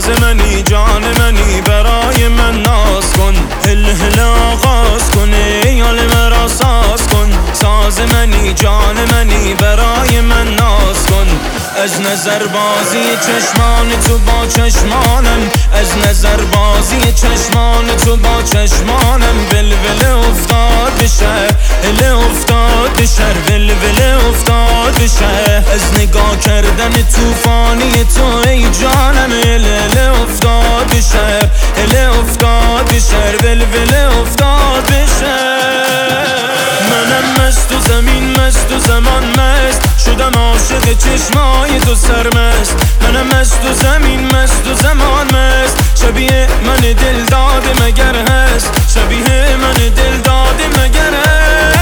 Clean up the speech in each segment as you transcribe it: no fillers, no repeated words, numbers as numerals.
ساز منی جان منی برای من ناز کن، هل هل آغاز کن ای حال مرا ساز کن. ساز منی جان منی برای من ناز کن. از نظر بازی چشمان تو با چشمانم، از نظر بازی چشمان تو با چشمانم. ولوله افتاد به شهر، هله افتاد به شهر، ولوله افتاد به شهر. از نگاه کردن توفانی تو ای جانم، هله افتاد به شهر، هله افتاد به شهر، ولوله افتاد به شهر. منم مست و زمین مست و زمان مست، شدم عاشق چشمای تو سرمست. منم مست و زمین مست و زمان مست، شبیه من دل داده مگر هست، شبیه من دل داده مگر هست.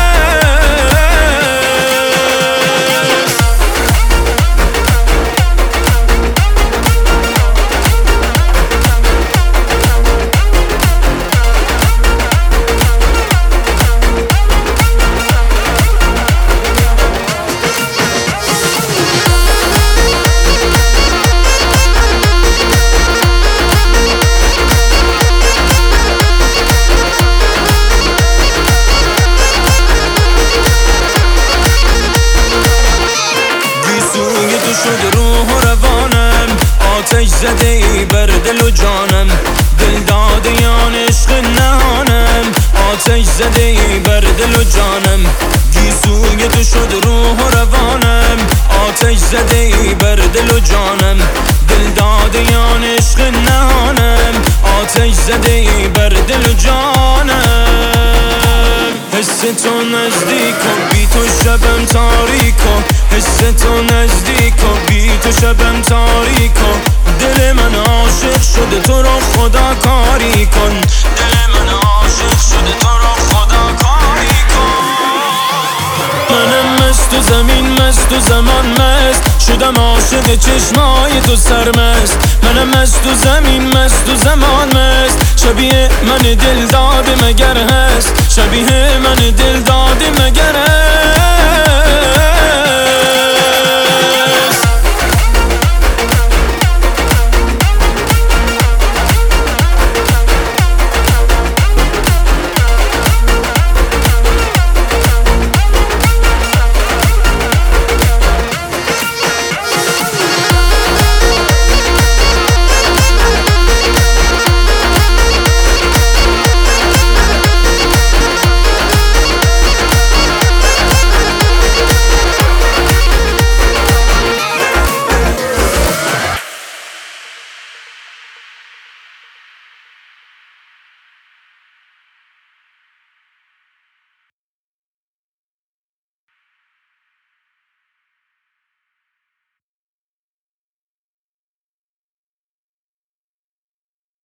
شد روح و روانم، آتش زده ای بر دل و جانم. دل داده یان عشق نهانم، آتش زده ای بر دل و جانم. گیسوی تو شد روح و روانم، آتش زده ای بر دل و جانم. دل داده یان عشق نهانم، آتش زده ای بر دل و جانم. حس تو نزدیک و بی تو شبم تاریک و، حس تو نزدیک و بی تو شبم تاریک و. دل من عاشق شده تو رو خدا کاری کن، دل من عاشق شده تو رو خدا کاری کن. منم مست و زمین مست و زمان مست، شدم عاشق چشمای تو سرمست. منم مست و زمین مست و زمان مست، شبیه من دل داده مگر هست، شبیه من دل داده